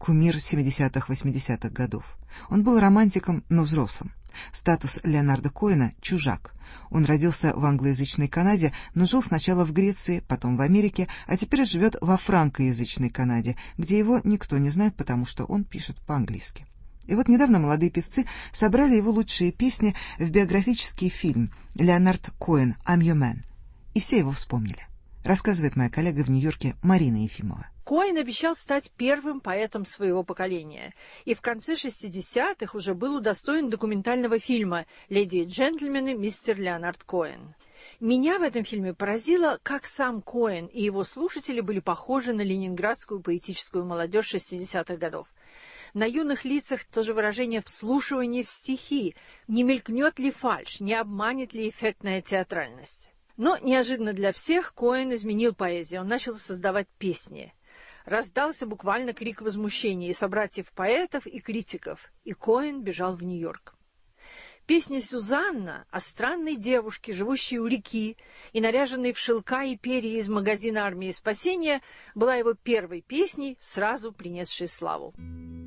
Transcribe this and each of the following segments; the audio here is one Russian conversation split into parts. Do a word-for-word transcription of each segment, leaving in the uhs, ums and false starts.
кумир семидесятых-восьмидесятых годов. Он был романтиком, но взрослым. Статус Леонарда Коэна — чужак. Он родился в англоязычной Канаде, но жил сначала в Греции, потом в Америке, а теперь живет во франкоязычной Канаде, где его никто не знает, потому что он пишет по-английски. И вот недавно молодые певцы собрали его лучшие песни в биографический фильм «Леонард Коэн. I'm your man». И все его вспомнили. Рассказывает моя коллега в Нью-Йорке Марина Ефимова. Коэн обещал стать первым поэтом своего поколения, и в конце шестидесятых уже был удостоен документального фильма «Леди и джентльмены, мистер Леонард Коэн». Меня в этом фильме поразило, как сам Коэн и его слушатели были похожи на ленинградскую поэтическую молодежь шестидесятых годов. На юных лицах тоже выражение вслушивания в стихи, не мелькнет ли фальшь, не обманет ли эффектная театральность. Но неожиданно для всех Коэн изменил поэзию, он начал создавать песни. Раздался буквально крик возмущения и собратьев-поэтов, и критиков, и Коэн бежал в Нью-Йорк. Песня «Сюзанна» о странной девушке, живущей у реки и наряженной в шелка и перья из магазина «Армии спасения», была его первой песней, сразу принесшей славу.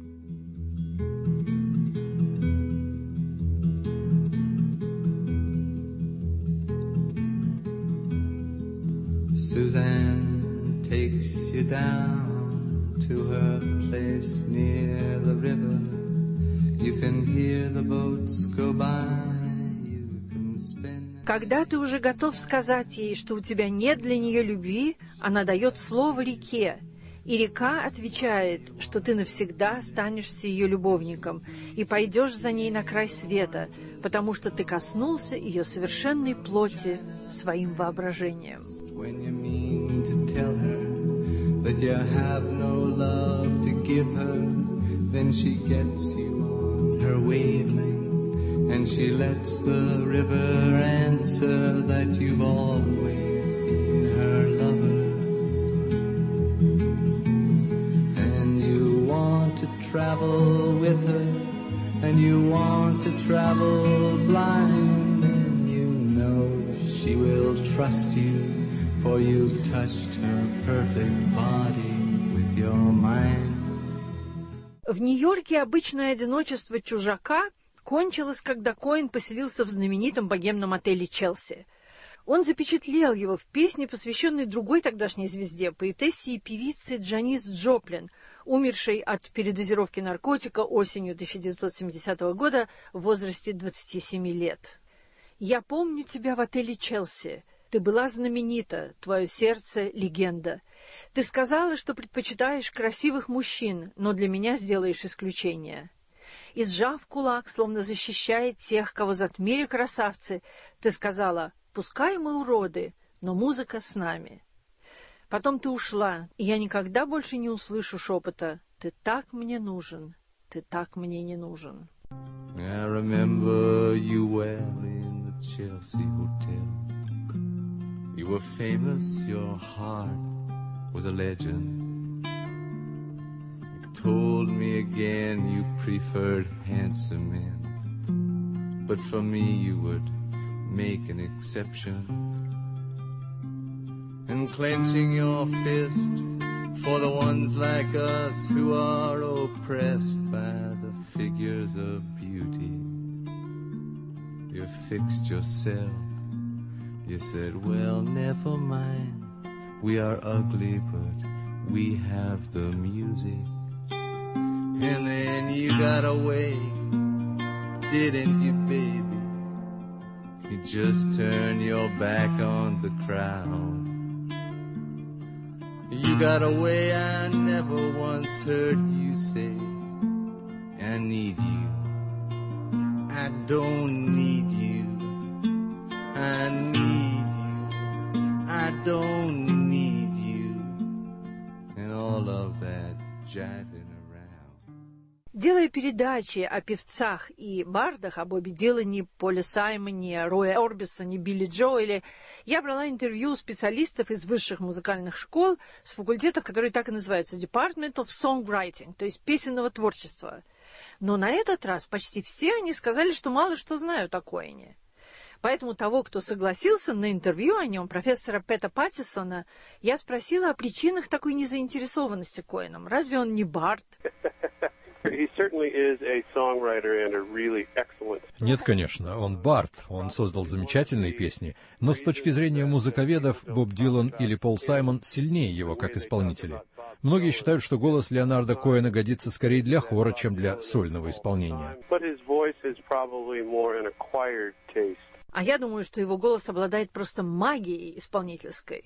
Suzanne takes you down to her place near the river. You can hear the boats go by. You can spend... Когда ты уже готов сказать ей, что у тебя нет для нее любви, она дает слово реке, и река отвечает, что ты навсегда останешься ее любовником и пойдешь за ней на край света, потому что ты коснулся ее совершенной плоти своим воображением. When you mean to tell her that you have no love to give her, then she gets you on her wavelength, and she lets the river answer that you've always been her lover. And you want to travel with her, and you want to travel blind, and you know that she will trust you, for you've touched her perfect body with your mind. В Нью-Йорке обычное одиночество чужака кончилось, когда Коэн поселился в знаменитом богемном отеле «Челси». Он запечатлел его в песне, посвященной другой тогдашней звезде, поэтессе и певице Джанис Джоплин, умершей от передозировки наркотика осенью тысяча девятьсот семидесятого года в возрасте двадцати семи лет. «Я помню тебя в отеле «Челси». Ты была знаменита, твое сердце — легенда. Ты сказала, что предпочитаешь красивых мужчин, но для меня сделаешь исключение. И сжав кулак, словно защищая тех, кого затмили красавцы, ты сказала: пускай мы уроды, но музыка с нами. Потом ты ушла, и я никогда больше не услышу шепота: ты так мне нужен, ты так мне не нужен». I remember you well in the Chelsea Hotel. You were famous, your heart was a legend. You told me again you preferred handsome men, but for me you would make an exception. And clenching your fist for the ones like us who are oppressed by the figures of beauty, you fixed yourself. You said, well, never mind, we are ugly, but we have the music. And then you got away, didn't you, baby? You just turned your back on the crowd. You got away, I never once heard you say, I need you, I don't need you, I need you, I don't need you, and all of that jiving around. Делая передачи о певцах и бардах, об Бобби Дилане, Поле Саймоне, Рое Орбисоне, Билли Джоэле, я брала интервью у специалистов из высших музыкальных школ с факультетов, которые так и называются Department of Songwriting, то есть песенного творчества. Но на этот раз почти все они сказали, что мало что знают о Коэне. Поэтому того, кто согласился на интервью о нем, профессора Пэта Паттисона, я спросила о причинах такой незаинтересованности Коэном. Разве он не бард? Нет, конечно, он бард, он создал замечательные песни, но с точки зрения музыковедов Боб Дилан или Пол Саймон сильнее его как исполнители. Многие считают, что голос Леонарда Коэна годится скорее для хора, чем для сольного исполнения. А я думаю, что его голос обладает просто магией исполнительской.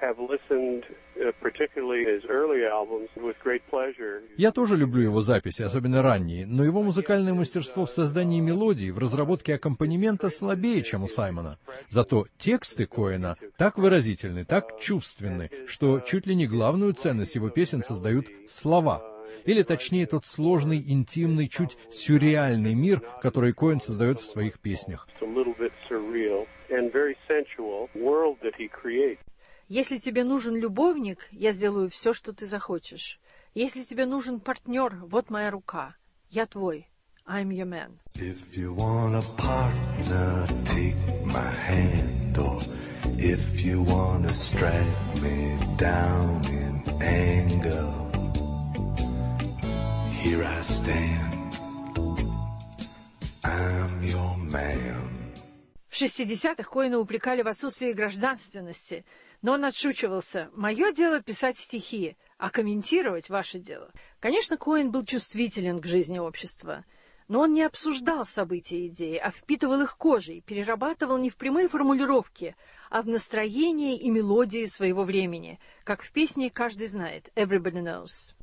Я тоже люблю его записи, особенно ранние, но его музыкальное мастерство в создании мелодий, в разработке аккомпанемента слабее, чем у Саймона. Зато тексты Коэна так выразительны, так чувственны, что чуть ли не главную ценность его песен создают слова. Или, точнее, тот сложный, интимный, чуть сюрреальный мир, который Коэн создает в своих песнях. Если тебе нужен любовник, я сделаю все, что ты захочешь. Если тебе нужен партнер, вот моя рука. Я твой. I'm your man. If you want a partner, take my hand. Or if you want to strike me down in anger, here I stand. I'm your man. В шестидесятых Коэна упрекали в отсутствии гражданственности, но он отшучивался. «Мое дело писать стихи, а комментировать ваше дело». Конечно, Коэн был чувствителен к жизни общества, но он не обсуждал события и идеи, а впитывал их кожей, перерабатывал не в прямые формулировки, а в настроение и мелодии своего времени, как в песне «Каждый знает» «Everybody knows».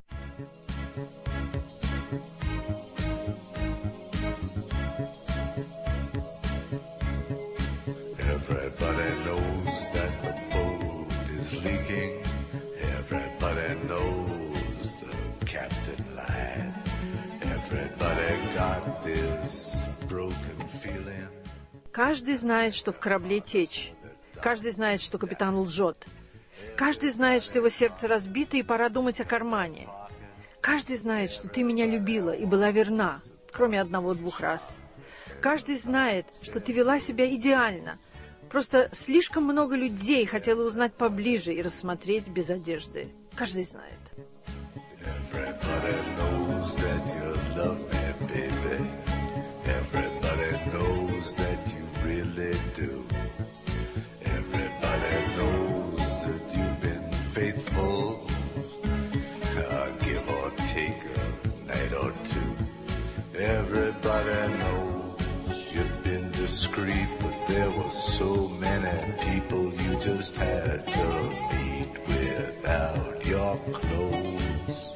Everybody knows that the boat is leaking. Everybody knows the captain lied. Everybody got this broken feeling. Каждый знает, что в корабле течь. Каждый знает, что капитан лжет. Каждый знает, что его сердце разбито, и пора думать о кармане. Каждый знает, что ты меня любила и была верна, кроме одного-двух раз. Каждый знает, что ты вела себя идеально. Просто слишком много людей хотело узнать поближе и рассмотреть без одежды. Каждый знает. Everybody knows that you love me, baby. Everybody knows that you really do. Everybody knows that you've been faithful. Uh, give or take a night or two. Everybody knows you've been discreet, but there were so many people you just had to meet without your clothes.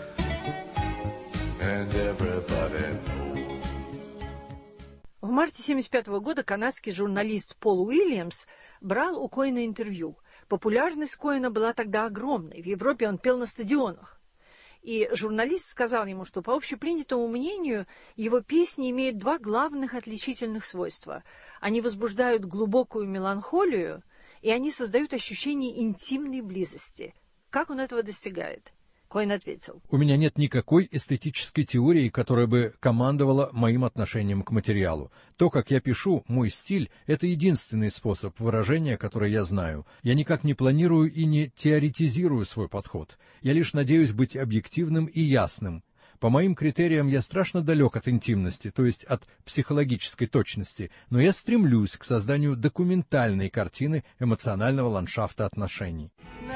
And everybody knows. В марте семьдесят пятого года канадский журналист Пол Уильямс брал у Коэна интервью. Популярность Коэна была тогда огромной. В Европе он пел на стадионах. И журналист сказал ему, что, по общепринятому мнению, его песни имеют два главных отличительных свойства. Они возбуждают глубокую меланхолию, и они создают ощущение интимной близости. Как он этого достигает? Коэн ответил: «У меня нет никакой эстетической теории, которая бы командовала моим отношением к материалу. То, как я пишу, мой стиль — это единственный способ выражения, который я знаю. Я никак не планирую и не теоретизирую свой подход. Я лишь надеюсь быть объективным и ясным. По моим критериям я страшно далек от интимности, то есть от психологической точности, но я стремлюсь к созданию документальной картины эмоционального ландшафта отношений».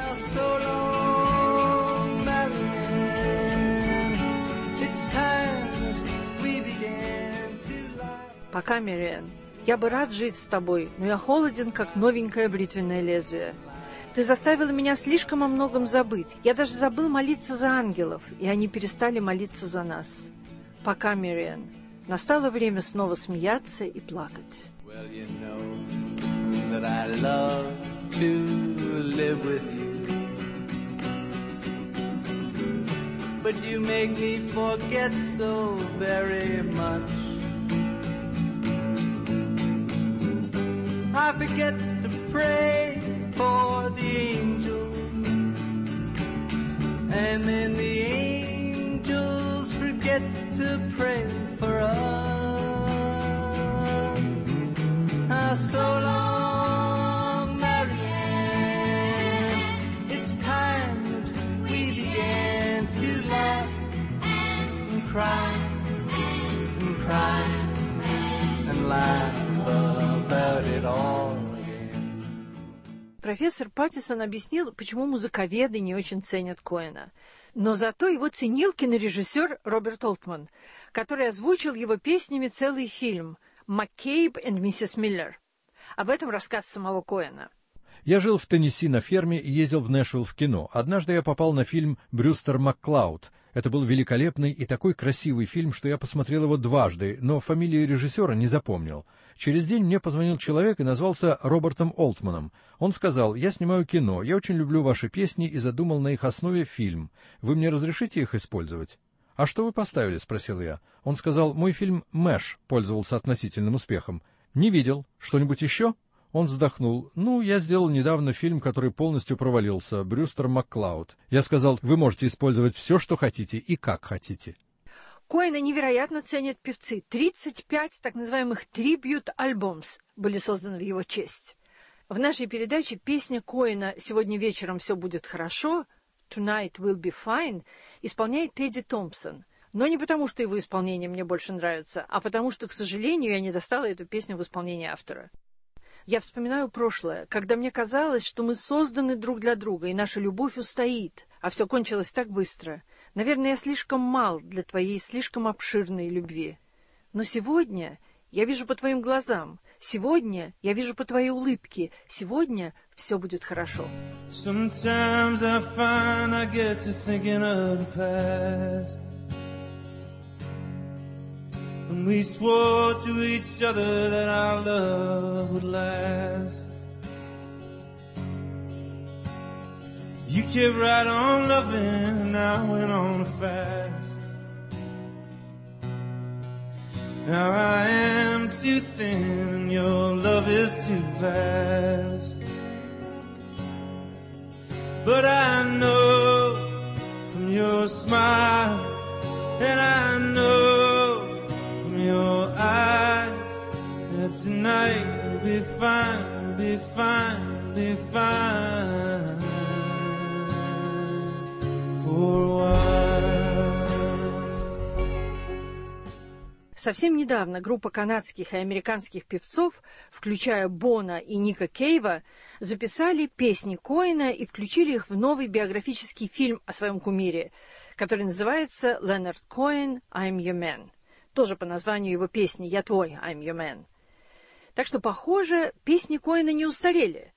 «Пока, Мэриэн, я бы рад жить с тобой, но я холоден, как новенькое бритвенное лезвие. Ты заставила меня слишком о многом забыть. Я даже забыл молиться за ангелов, и они перестали молиться за нас. Пока, Мэриэн, настало время снова смеяться и плакать». Well, you know that I love to live with you, but you make me forget so very much. I forget to pray for the angels, and then the angels forget to pray for us. Ah, so long, Marianne, it's time that we began to laugh and cry. it all again. Профессор Паттисон объяснил, почему музыковеды не очень ценят Коэна. Но зато его ценил кинорежиссер Роберт Олтман, который озвучил его песнями целый фильм «Маккейб и миссис Миллер». Об этом рассказ самого Коэна. Я жил в Теннесси на ферме и ездил в Нэшвилл в кино. Однажды я попал на фильм «Брюстер Макклауд». Это был великолепный и такой красивый фильм, что я посмотрел его дважды, но фамилию режиссера не запомнил. Через день мне позвонил человек и назвался Робертом Олтманом. Он сказал: «Я снимаю кино, я очень люблю ваши песни и задумал на их основе фильм. Вы мне разрешите их использовать?» «А что вы поставили?» — спросил я. Он сказал: «Мой фильм «Мэш» пользовался относительным успехом». «Не видел. Что-нибудь еще?» Он вздохнул. «Ну, я сделал недавно фильм, который полностью провалился, «Брюстер Макклауд». Я сказал: «Вы можете использовать все, что хотите и как хотите». Коэна невероятно ценят певцы. тридцать пять так называемых «трибьют-альбомс» были созданы в его честь. В нашей передаче песня Коэна «Сегодня вечером все будет хорошо», «Tonight will be fine», исполняет Тедди Томпсон. Но не потому, что его исполнение мне больше нравится, а потому что, к сожалению, я не достала эту песню в исполнении автора. Я вспоминаю прошлое, когда мне казалось, что мы созданы друг для друга, и наша любовь устоит, а все кончилось так быстро. Наверное, я слишком мал для твоей слишком обширной любви. Но сегодня я вижу по твоим глазам, сегодня я вижу по твоей улыбке, сегодня все будет хорошо. Sometimes I find I get to thinking of the past. And we swore to each other that our love would last. You kept right on loving, and I went on a fast. Now I am too thin, and your love is too vast. But I know from your smile, and I know your eyes that tonight will be fine, be fine, be fine for a while. Совсем недавно группа канадских и американских певцов, включая Бона и Ника Кейва, записали песни Коэна и включили их в новый биографический фильм о своем кумире, который называется «Leonard Cohen, I'm Your Man». Тоже по названию его песни «Я твой, I'm your man». Так что, похоже, песни Коэна не устарели.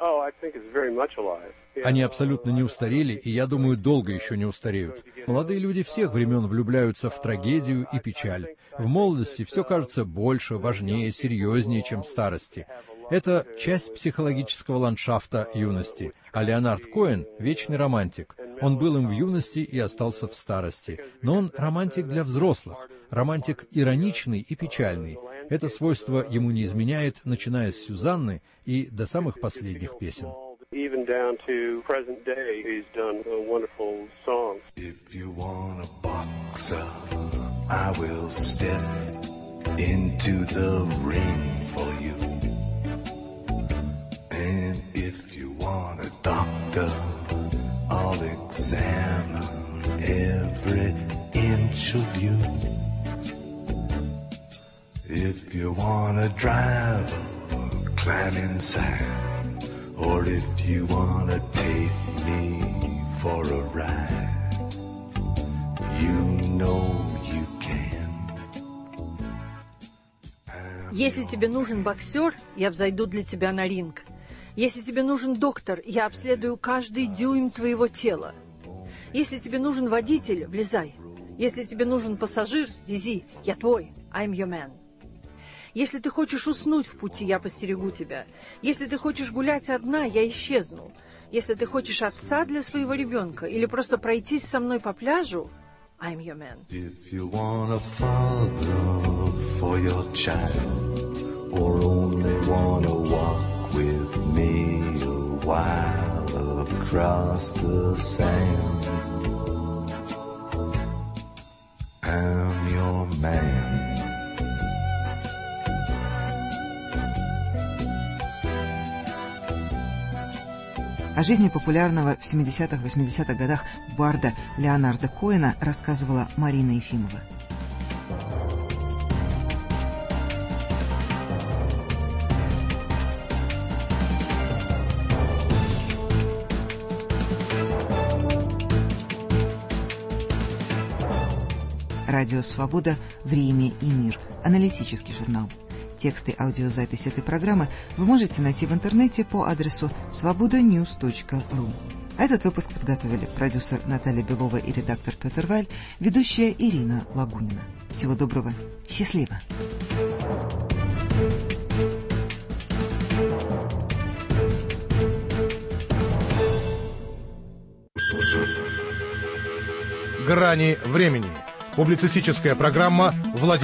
Они абсолютно не устарели, и, я думаю, долго еще не устареют. Молодые люди всех времен влюбляются в трагедию и печаль. В молодости все кажется больше, важнее, серьезнее, чем в старости. Это часть психологического ландшафта юности. А Леонард Коэн — вечный романтик. Он был им в юности и остался в старости. Но он романтик для взрослых, романтик ироничный и печальный. Это свойство ему не изменяет, начиная с Сюзанны и до самых последних песен. Even down to present day, he's done wonderful songs. If you want a boxer, I will step into the ring for you. And if you want a doctor, I'll examine every inch of you. If you want a driver, climb inside. Or if you wanna take me for a ride, you know you can. Если тебе нужен боксер, я взойду для тебя на ринг. Если тебе нужен доктор, я обследую каждый дюйм твоего тела. Если тебе нужен водитель, влезай. Если тебе нужен пассажир, вези. Я твой. I'm your man. Если ты хочешь уснуть в пути, я постерегу тебя. Если ты хочешь гулять одна, я исчезну. Если ты хочешь отца для своего ребенка или просто пройтись со мной по пляжу, I'm your man. If you want a father for your child, or only wanna walk with me a while across the sand, I'm your man. О жизни популярного в семидесятых-восьмидесятых годах барда Леонарда Коэна рассказывала Марина Ефимова. Радио «Свобода. Время и мир». Аналитический журнал. Тексты и аудиозапись этой программы вы можете найти в интернете по адресу свобода ньюс точка ру. Этот выпуск подготовили продюсер Наталья Белова и редактор Петр Валь, ведущая Ирина Лагунина. Всего доброго. Счастливо. Грани времени. Публицистическая программа Владимира